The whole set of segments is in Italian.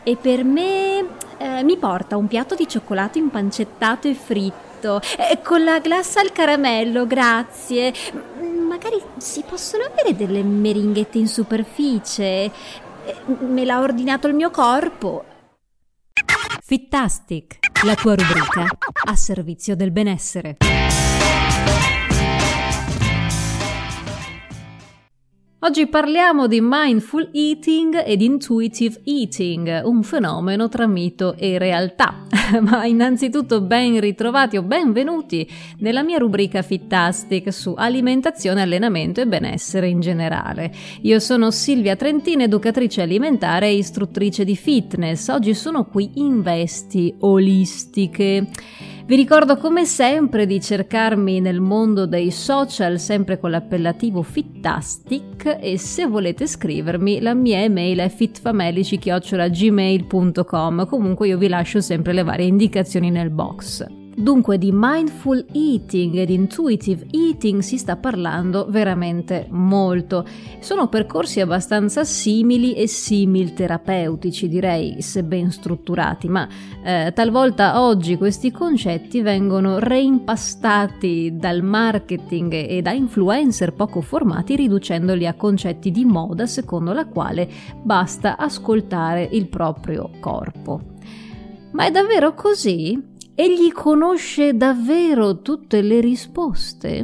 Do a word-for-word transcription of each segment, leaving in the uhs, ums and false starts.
E per me eh, mi porta un piatto di cioccolato impancetta e fritto, eh, con la glassa al caramello, grazie. Magari si possono avere delle meringhette in superficie? Eh, me l'ha ordinato il mio corpo. Fittastic, la tua rubrica a servizio del benessere. Oggi parliamo di mindful eating ed intuitive eating, un fenomeno tra mito e realtà. Ma innanzitutto ben ritrovati o benvenuti nella mia rubrica Fittastic su alimentazione, allenamento e benessere in generale. Io sono Silvia Trentin, educatrice alimentare e istruttrice di fitness. Oggi sono qui in vesti olistiche. Vi ricordo come sempre di cercarmi nel mondo dei social, sempre con l'appellativo Fittastic, e se volete scrivermi la mia email è fitfamelici chiocciola gmail punto com. Comunque io vi lascio sempre le varie indicazioni nel box. Dunque di mindful eating ed intuitive eating si sta parlando veramente molto. Sono percorsi abbastanza simili e simil-terapeutici, direi, se ben strutturati, ma eh, talvolta oggi questi concetti vengono reimpastati dal marketing e da influencer poco formati, riducendoli a concetti di moda secondo la quale basta ascoltare il proprio corpo. Ma è davvero così? Egli conosce davvero tutte le risposte?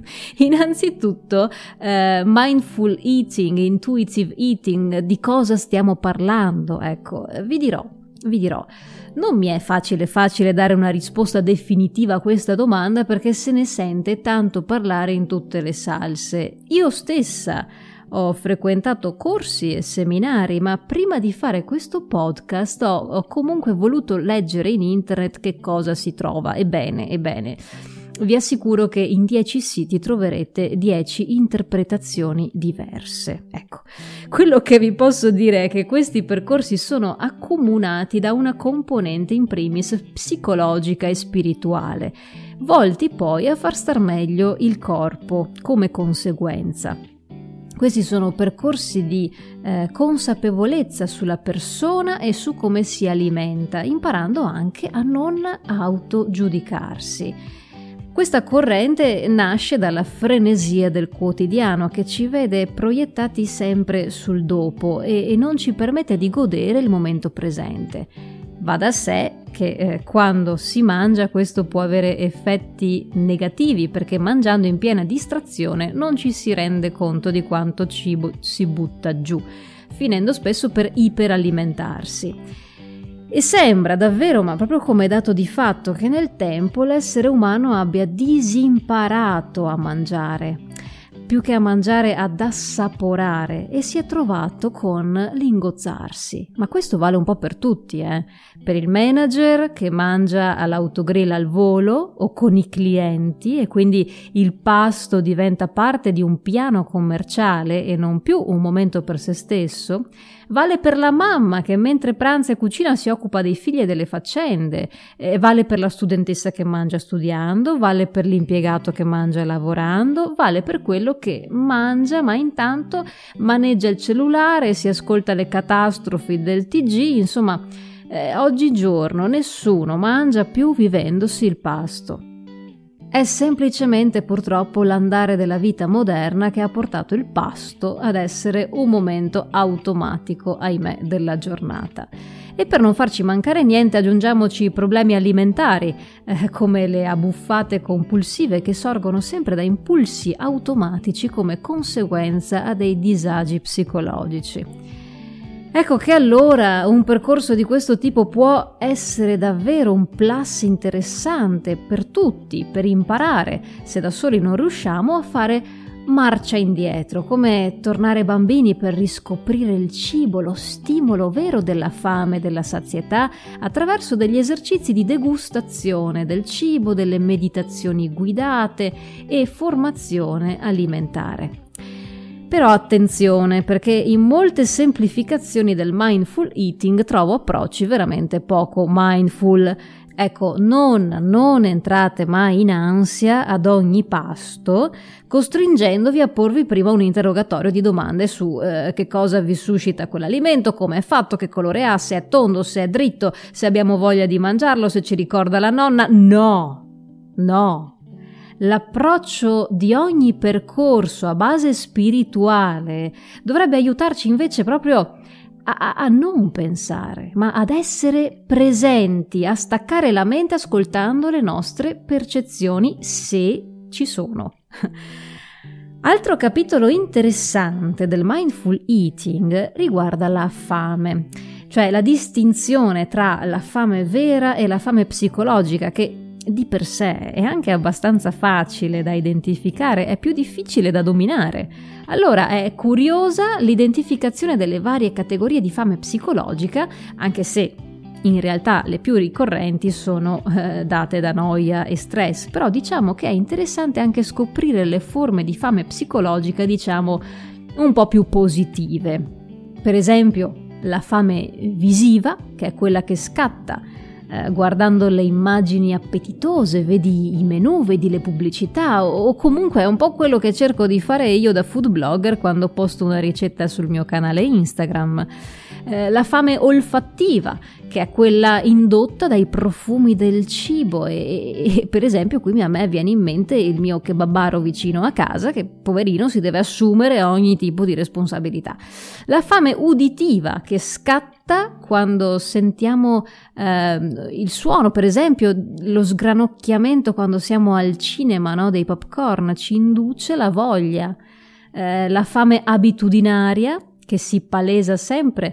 Innanzitutto, eh, mindful eating, intuitive eating, di cosa stiamo parlando? Ecco, vi dirò, vi dirò. Non mi è facile facile dare una risposta definitiva a questa domanda perché se ne sente tanto parlare in tutte le salse. Io stessa ho frequentato corsi e seminari, ma prima di fare questo podcast ho, ho comunque voluto leggere in internet che cosa si trova. Ebbene, ebbene, vi assicuro che in dieci siti troverete dieci interpretazioni diverse. Ecco, quello che vi posso dire è che questi percorsi sono accomunati da una componente in primis psicologica e spirituale, volti poi a far star meglio il corpo come conseguenza. Questi sono percorsi di eh, consapevolezza sulla persona e su come si alimenta, imparando anche a non autogiudicarsi. Questa corrente nasce dalla frenesia del quotidiano che ci vede proiettati sempre sul dopo e, e non ci permette di godere il momento presente. Va da sé che eh, quando si mangia questo può avere effetti negativi perché mangiando in piena distrazione non ci si rende conto di quanto cibo si butta giù, finendo spesso per iperalimentarsi. E sembra davvero, ma proprio come dato di fatto, che nel tempo l'essere umano abbia disimparato a mangiare, più che a mangiare ad assaporare, e si è trovato con l'ingozzarsi. Ma questo vale un po' per tutti, eh? Per il manager che mangia all'autogrill al volo o con i clienti e quindi il pasto diventa parte di un piano commerciale e non più un momento per se stesso. Vale per la mamma che mentre pranza e cucina si occupa dei figli e delle faccende, eh, vale per la studentessa che mangia studiando, vale per l'impiegato che mangia lavorando, vale per quello che mangia ma intanto maneggia il cellulare e si ascolta le catastrofi del T G. Insomma, eh, oggigiorno nessuno mangia più vivendosi il pasto. È semplicemente purtroppo l'andare della vita moderna che ha portato il pasto ad essere un momento automatico, ahimè, della giornata. E per non farci mancare niente aggiungiamoci i problemi alimentari, eh, come le abbuffate compulsive che sorgono sempre da impulsi automatici come conseguenza a dei disagi psicologici. Ecco che allora un percorso di questo tipo può essere davvero un plus interessante per tutti, per imparare, se da soli non riusciamo, a fare marcia indietro, come tornare bambini per riscoprire il cibo, lo stimolo vero della fame e della sazietà, attraverso degli esercizi di degustazione del cibo, delle meditazioni guidate e formazione alimentare. Però attenzione, perché in molte semplificazioni del mindful eating trovo approcci veramente poco mindful. Ecco, non, non entrate mai in ansia ad ogni pasto, costringendovi a porvi prima un interrogatorio di domande su eh, che cosa vi suscita quell'alimento, come è fatto, che colore ha, se è tondo, se è dritto, se abbiamo voglia di mangiarlo, se ci ricorda la nonna. No, no. L'approccio di ogni percorso a base spirituale dovrebbe aiutarci invece proprio A, a non pensare, ma ad essere presenti, a staccare la mente ascoltando le nostre percezioni, se ci sono. Altro capitolo interessante del mindful eating riguarda la fame, cioè la distinzione tra la fame vera e la fame psicologica, che di per sé è anche abbastanza facile da identificare, è più difficile da dominare. Allora è curiosa l'identificazione delle varie categorie di fame psicologica, anche se in realtà le più ricorrenti sono eh, date da noia e stress, però diciamo che è interessante anche scoprire le forme di fame psicologica, diciamo, un po' più positive. Per esempio la fame visiva, che è quella che scatta Eh, guardando le immagini appetitose, vedi i menù, vedi le pubblicità, o, o comunque è un po' quello che cerco di fare io da food blogger quando posto una ricetta sul mio canale Instagram. Eh, la fame olfattiva, che è quella indotta dai profumi del cibo e, e per esempio qui a me viene in mente il mio kebabaro vicino a casa, che poverino si deve assumere ogni tipo di responsabilità. La fame uditiva, che scatta quando sentiamo eh, il suono, per esempio lo sgranocchiamento quando siamo al cinema, no, dei popcorn, ci induce la voglia. Eh, la fame abitudinaria, che si palesa sempre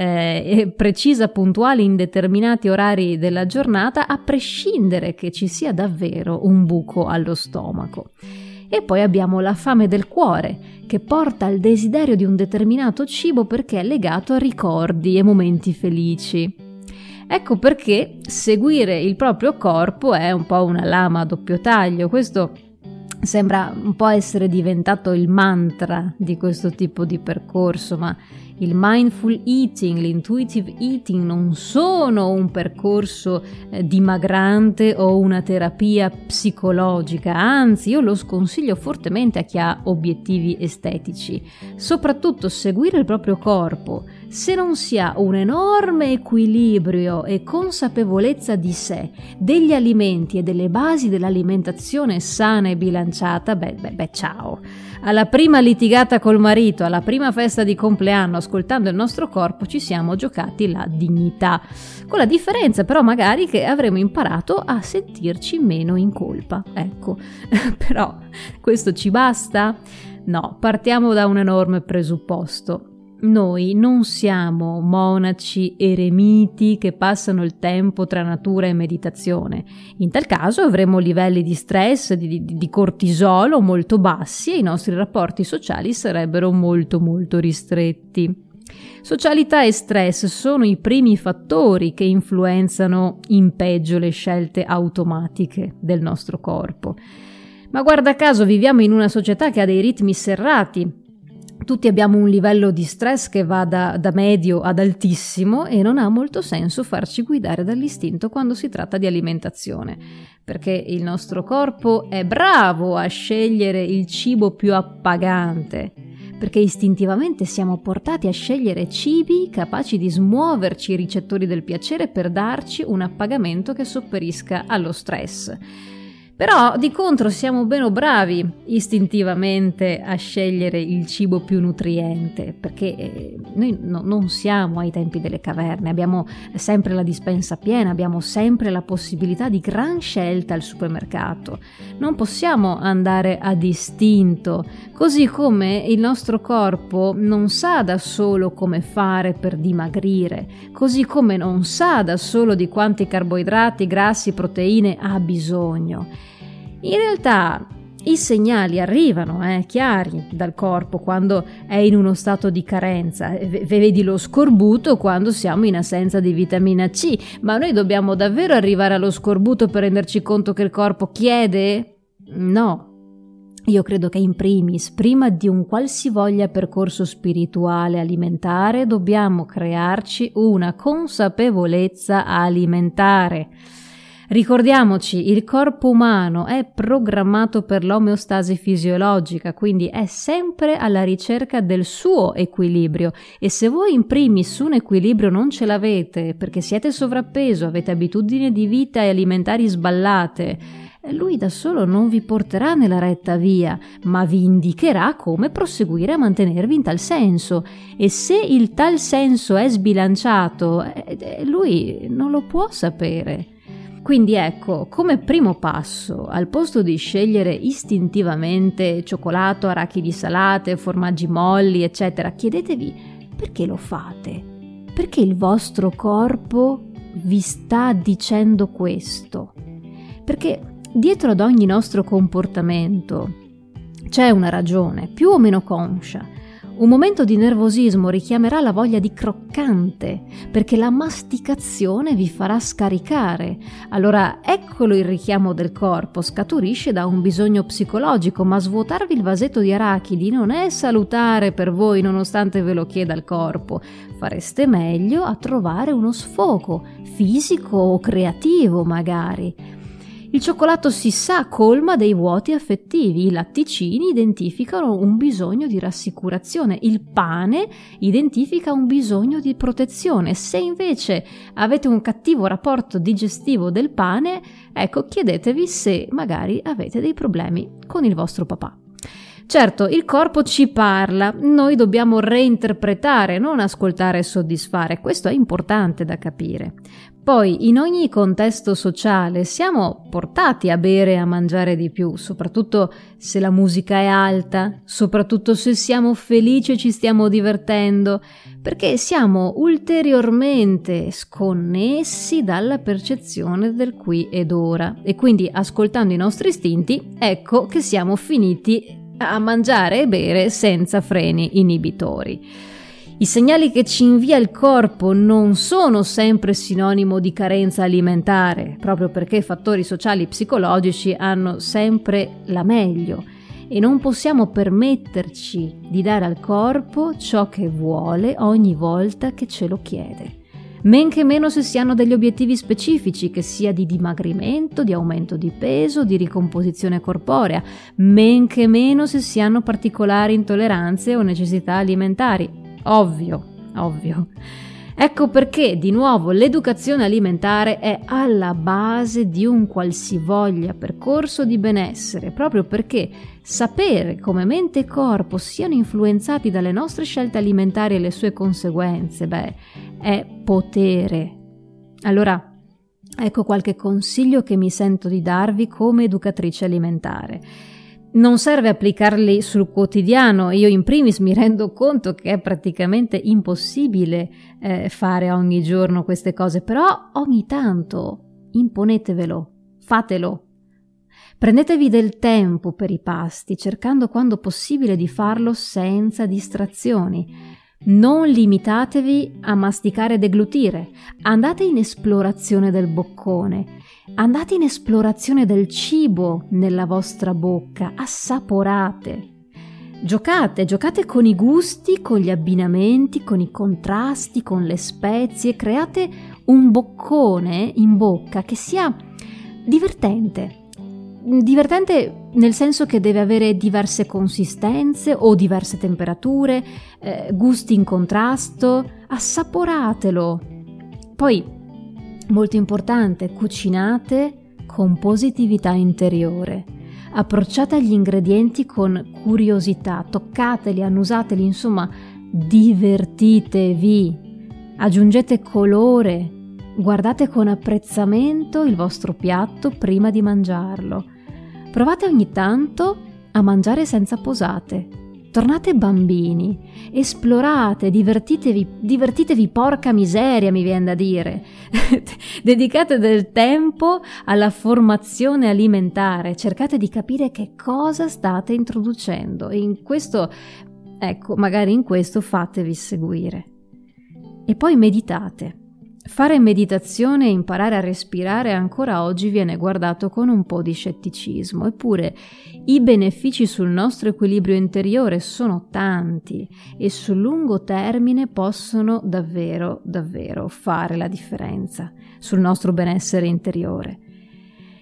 eh, precisa, puntuale in determinati orari della giornata, a prescindere che ci sia davvero un buco allo stomaco. E poi abbiamo la fame del cuore, che porta al desiderio di un determinato cibo perché è legato a ricordi e momenti felici. Ecco perché seguire il proprio corpo è un po' una lama a doppio taglio. Questo sembra un po' essere diventato il mantra di questo tipo di percorso, ma il mindful eating, l'intuitive eating non sono un percorso eh, dimagrante o una terapia psicologica, anzi io lo sconsiglio fortemente a chi ha obiettivi estetici. Soprattutto seguire il proprio corpo, se non si ha un enorme equilibrio e consapevolezza di sé, degli alimenti e delle basi dell'alimentazione sana e bilanciata, beh, beh, beh ciao. Alla prima litigata col marito, alla prima festa di compleanno, ascoltando il nostro corpo, ci siamo giocati la dignità. Con la differenza però magari che avremo imparato a sentirci meno in colpa. Ecco, però questo ci basta? No, partiamo da un enorme presupposto. Noi non siamo monaci eremiti che passano il tempo tra natura e meditazione. In tal caso avremo livelli di stress, di, di, di cortisolo molto bassi e i nostri rapporti sociali sarebbero molto molto ristretti. Socialità e stress sono i primi fattori che influenzano in peggio le scelte automatiche del nostro corpo. Ma guarda caso viviamo in una società che ha dei ritmi serrati. Tutti abbiamo un livello di stress che va da, da medio ad altissimo e non ha molto senso farci guidare dall'istinto quando si tratta di alimentazione, perché il nostro corpo è bravo a scegliere il cibo più appagante, perché istintivamente siamo portati a scegliere cibi capaci di smuoverci i ricettori del piacere per darci un appagamento che sopperisca allo stress. Però di contro siamo meno bravi istintivamente a scegliere il cibo più nutriente, perché noi no, non siamo ai tempi delle caverne, abbiamo sempre la dispensa piena, abbiamo sempre la possibilità di gran scelta al supermercato. Non possiamo andare a distinto, così come il nostro corpo non sa da solo come fare per dimagrire, così come non sa da solo di quanti carboidrati, grassi, proteine ha bisogno. In realtà i segnali arrivano, eh, chiari, dal corpo quando è in uno stato di carenza. V- vedi lo scorbuto quando siamo in assenza di vitamina C, ma noi dobbiamo davvero arrivare allo scorbuto per renderci conto che il corpo chiede? No. Io credo che in primis, prima di un qualsivoglia percorso spirituale alimentare, dobbiamo crearci una consapevolezza alimentare. Ricordiamoci, il corpo umano è programmato per l'omeostasi fisiologica, quindi è sempre alla ricerca del suo equilibrio, e se voi in primis un equilibrio non ce l'avete perché siete sovrappeso, avete abitudini di vita e alimentari sballate, lui da solo non vi porterà nella retta via, ma vi indicherà come proseguire a mantenervi in tal senso, e se il tal senso è sbilanciato, lui non lo può sapere. Quindi ecco, come primo passo, al posto di scegliere istintivamente cioccolato, arachidi salate, formaggi molli, eccetera, chiedetevi perché lo fate? Perché il vostro corpo vi sta dicendo questo? Perché dietro ad ogni nostro comportamento c'è una ragione, più o meno conscia. Un momento di nervosismo richiamerà la voglia di croccante, perché la masticazione vi farà scaricare. Allora, eccolo il richiamo del corpo, scaturisce da un bisogno psicologico, ma svuotarvi il vasetto di arachidi non è salutare per voi, nonostante ve lo chieda il corpo. Fareste meglio a trovare uno sfogo, fisico o creativo magari. Il cioccolato, si sa, colma dei vuoti affettivi, i latticini identificano un bisogno di rassicurazione, il pane identifica un bisogno di protezione. Se invece avete un cattivo rapporto digestivo del pane, ecco, chiedetevi se magari avete dei problemi con il vostro papà. Certo, il corpo ci parla, noi dobbiamo reinterpretare, non ascoltare e soddisfare, questo è importante da capire. Poi, in ogni contesto sociale siamo portati a bere e a mangiare di più, soprattutto se la musica è alta, soprattutto se siamo felici e ci stiamo divertendo, perché siamo ulteriormente sconnessi dalla percezione del qui ed ora. E quindi, ascoltando i nostri istinti, ecco che siamo finiti a mangiare e bere senza freni inibitori. I segnali che ci invia il corpo non sono sempre sinonimo di carenza alimentare, proprio perché fattori sociali psicologici hanno sempre la meglio e non possiamo permetterci di dare al corpo ciò che vuole ogni volta che ce lo chiede. Men che meno se si hanno degli obiettivi specifici, che sia di dimagrimento, di aumento di peso, di ricomposizione corporea, men che meno se si hanno particolari intolleranze o necessità alimentari. Ovvio, ovvio. Ecco perché, di nuovo, l'educazione alimentare è alla base di un qualsivoglia percorso di benessere, proprio perché sapere come mente e corpo siano influenzati dalle nostre scelte alimentari e le sue conseguenze, beh, è potere. Allora, ecco qualche consiglio che mi sento di darvi come educatrice alimentare. Non serve applicarli sul quotidiano, io in primis mi rendo conto che è praticamente impossibile eh, fare ogni giorno queste cose, però ogni tanto imponetevelo, fatelo. Prendetevi del tempo per i pasti, cercando quando possibile di farlo senza distrazioni. Non limitatevi a masticare e deglutire, andate in esplorazione del boccone. Andate in esplorazione del cibo nella vostra bocca, assaporate. Giocate, giocate con i gusti, con gli abbinamenti, con i contrasti, con le spezie. Create un boccone in bocca che sia divertente. Divertente nel senso che deve avere diverse consistenze o diverse temperature, eh, gusti in contrasto. Assaporatelo. Poi, molto importante, cucinate con positività interiore. Approcciate agli ingredienti con curiosità, toccateli, annusateli, insomma, divertitevi. Aggiungete colore, guardate con apprezzamento il vostro piatto prima di mangiarlo. Provate ogni tanto a mangiare senza posate. Tornate bambini, esplorate, divertitevi, divertitevi porca miseria, mi viene da dire. Dedicate del tempo alla formazione alimentare, cercate di capire che cosa state introducendo e in questo, ecco, magari in questo fatevi seguire. E poi meditate. Fare meditazione e imparare a respirare ancora oggi viene guardato con un po' di scetticismo, eppure i benefici sul nostro equilibrio interiore sono tanti e sul lungo termine possono davvero, davvero fare la differenza sul nostro benessere interiore.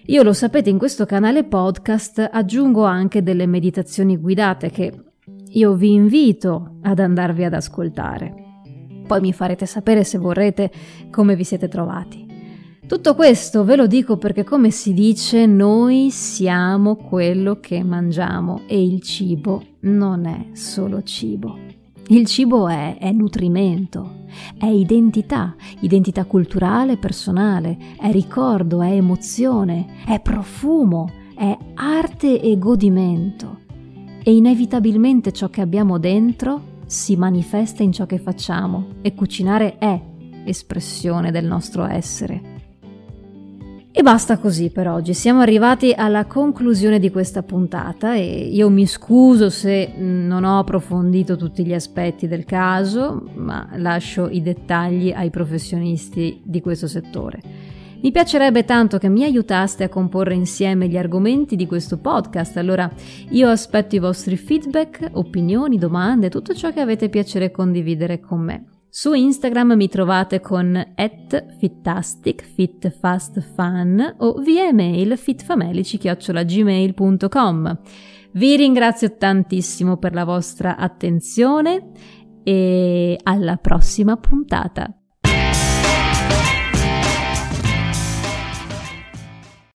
Io, lo sapete, in questo canale podcast aggiungo anche delle meditazioni guidate che io vi invito ad andarvi ad ascoltare. Poi mi farete sapere, se vorrete, come vi siete trovati. Tutto questo ve lo dico perché, come si dice, noi siamo quello che mangiamo e il cibo non è solo cibo. Il cibo è, è nutrimento, è identità, identità culturale, personale, è ricordo, è emozione, è profumo, è arte e godimento. E inevitabilmente ciò che abbiamo dentro si manifesta in ciò che facciamo, e cucinare è espressione del nostro essere. E basta così per oggi, siamo arrivati alla conclusione di questa puntata e io mi scuso se non ho approfondito tutti gli aspetti del caso, ma lascio i dettagli ai professionisti di questo settore. Mi piacerebbe tanto che mi aiutaste a comporre insieme gli argomenti di questo podcast, allora io aspetto i vostri feedback, opinioni, domande, tutto ciò che avete piacere condividere con me. Su Instagram mi trovate con at fittastic, fitfastfun, o via email fitfamelici chiocciola gmail punto com. Vi ringrazio tantissimo per la vostra attenzione e alla prossima puntata.